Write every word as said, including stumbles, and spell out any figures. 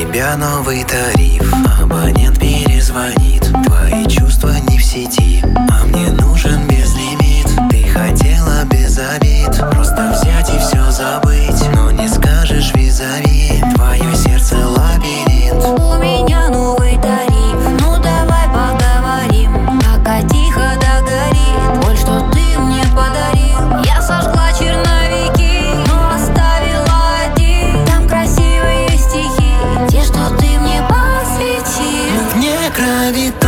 тебя новый тариф, абонент перезвонит. Твои чувства не в сети, а мне нужен безлимит. Ты хотела без обид просто взять и все забыть, но не скажешь визави, твое сердце лабиринт. У меня новый тариф, ну давай поговорим, пока тихо догорит боль, что ты мне подарил. Я сожгла черновики, но оставила один. Там красивые стихи, те, что ты мне посвятил. В некровит